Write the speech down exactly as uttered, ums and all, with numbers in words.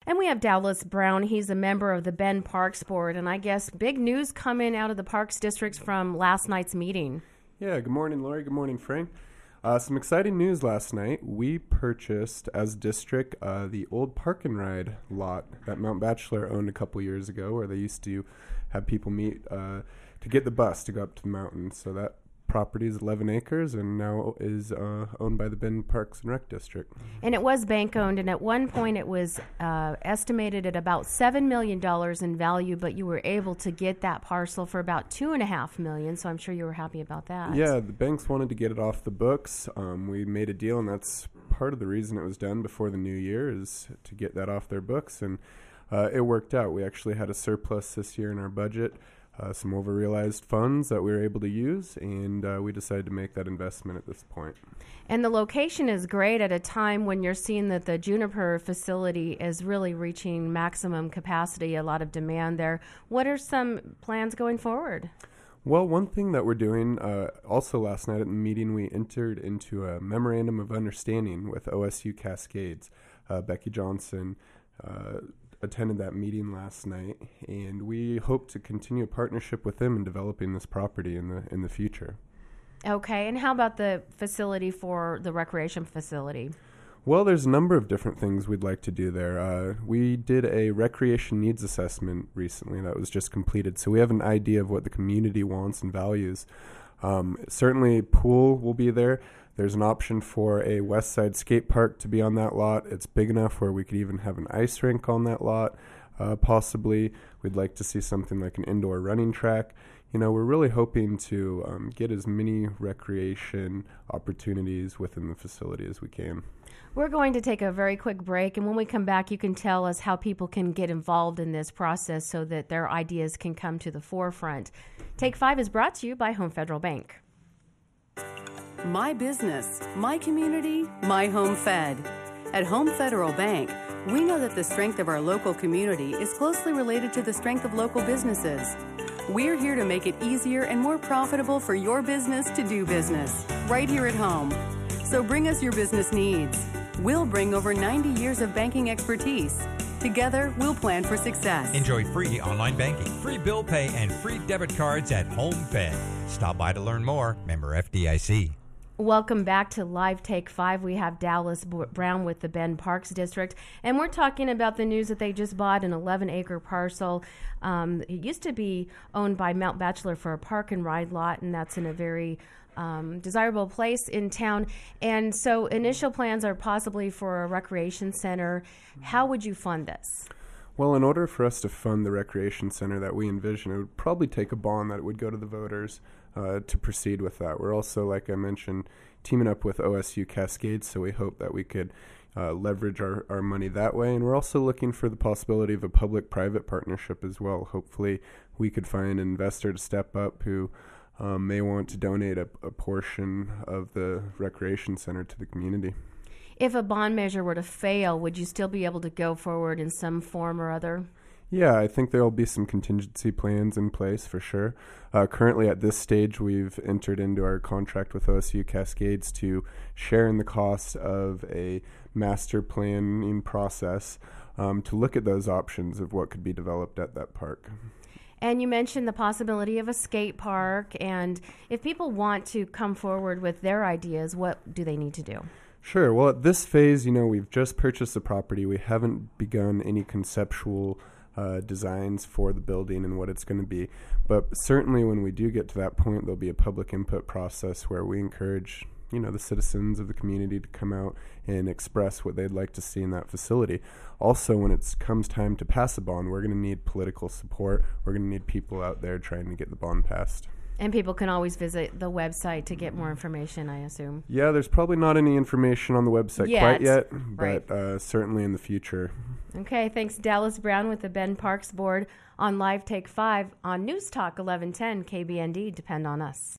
And we have Dallas Brown. He's a member of the Bend Parks Board. And I guess big news coming out of the Parks Districts from last night's meeting. Yeah, good morning, Lori. Good morning, Frank. Uh, some exciting news last night. We purchased, as district, uh, the old Park and Ride lot that Mount Bachelor owned a couple years ago, where they used to have people meet uh, to get the bus to go up to the mountain. So that property is eleven acres and now is uh, owned by the Bend Parks and Rec District. And it was bank owned, and at one point it was uh, estimated at about seven million dollars in value, but you were able to get that parcel for about two and a half million, so I'm sure you were happy about that. Yeah, the banks wanted to get it off the books. Um, we made a deal, and that's part of the reason it was done before the new year, is to get that off their books, and uh, it worked out. We actually had a surplus this year in our budget. Uh, some over-realized funds that we were able to use, and uh, we decided to make that investment at this point. And the location is great at a time when you're seeing that the Juniper facility is really reaching maximum capacity, a lot of demand there. What are some plans going forward? Well, one thing that we're doing, uh, also last night at the meeting, we entered into a memorandum of understanding with O S U Cascades. Uh, Becky Johnson uh, attended that meeting last night, and we hope to continue a partnership with them in developing this property in the in the future. Okay, and how about the facility for the recreation facility? Well, there's a number of different things we'd like to do there. Uh, we did a recreation needs assessment recently that was just completed, so we have an idea of what the community wants and values. Um, certainly, pool will be there. There's an option for a West Side skate park to be on that lot. It's big enough where we could even have an ice rink on that lot. Uh, possibly, we'd like to see something like an indoor running track. You know, we're really hoping to um, get as many recreation opportunities within the facility as we can. We're going to take a very quick break, and when we come back, you can tell us how people can get involved in this process so that their ideas can come to the forefront. Take Five is brought to you by Home Federal Bank. My business, my community, my home fed. At Home Federal Bank, we know that the strength of our local community is closely related to the strength of local businesses. We're here to make it easier and more profitable for your business to do business, right here at home. So bring us your business needs. We'll bring over ninety years of banking expertise. Together, we'll plan for success. Enjoy free online banking, free bill pay, and free debit cards at Home Fed. Stop by to learn more. Member F D I C. Welcome back to Live Take Five. We have Dallas Brown with the Bend Parks District, and we're talking about the news that they just bought an eleven acre parcel. Um, it used to be owned by Mount Bachelor for a park and ride lot, and that's in a very um, desirable place in town. And so initial plans are possibly for a recreation center. How would you fund this? Well, in order for us to fund the recreation center that we envision, it would probably take a bond that would go to the voters uh, to proceed with that. We're also, like I mentioned, teaming up with O S U Cascades, so we hope that we could uh, leverage our, our money that way. And we're also looking for the possibility of a public-private partnership as well. Hopefully, we could find an investor to step up who um, may want to donate a, a portion of the recreation center to the community. If a bond measure were to fail, would you still be able to go forward in some form or other? Yeah, I think there will be some contingency plans in place for sure. Uh, currently, at this stage, we've entered into our contract with O S U Cascades to share in the cost of a master planning process um, to look at those options of what could be developed at that park. And you mentioned the possibility of a skate park. And if people want to come forward with their ideas, what do they need to do? Sure. Well, at this phase, you know, we've just purchased the property. We haven't begun any conceptual uh, designs for the building and what it's going to be. But certainly when we do get to that point, there'll be a public input process where we encourage, you know, the citizens of the community to come out and express what they'd like to see in that facility. Also, when it comes time to pass a bond, we're going to need political support. We're going to need people out there trying to get the bond passed. And people can always visit the website to get more information, I assume. Yeah, there's probably not any information on the website yet. quite yet, right. but uh, certainly in the future. Okay, thanks Dallas Brown with the Bend Parks Board on Live Take five on News Talk eleven ten K B N D. Depend on us.